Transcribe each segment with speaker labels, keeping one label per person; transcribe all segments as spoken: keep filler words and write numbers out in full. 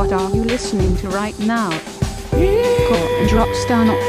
Speaker 1: What are you listening to right now? Core and Rockstar Not.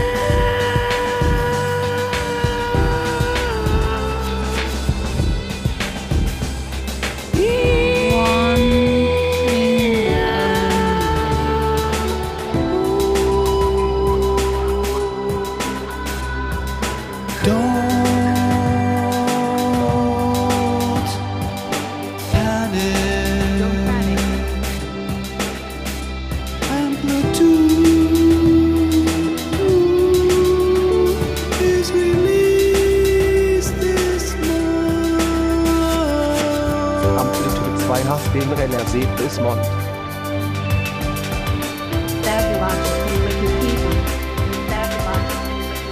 Speaker 2: Amplitude zwei H den Renner See Bismont.
Speaker 3: Everyone should be with his people. Everyone should be with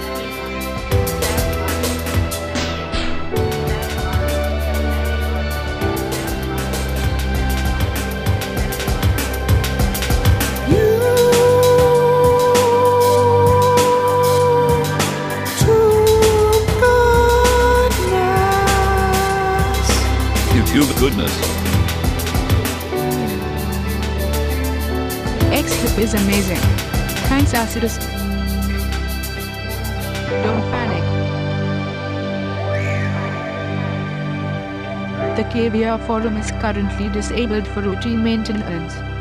Speaker 4: YouTube goodness.
Speaker 1: X-Clip is amazing. Thanks Acidus. Don't panic. The K V R forum is currently disabled for routine maintenance.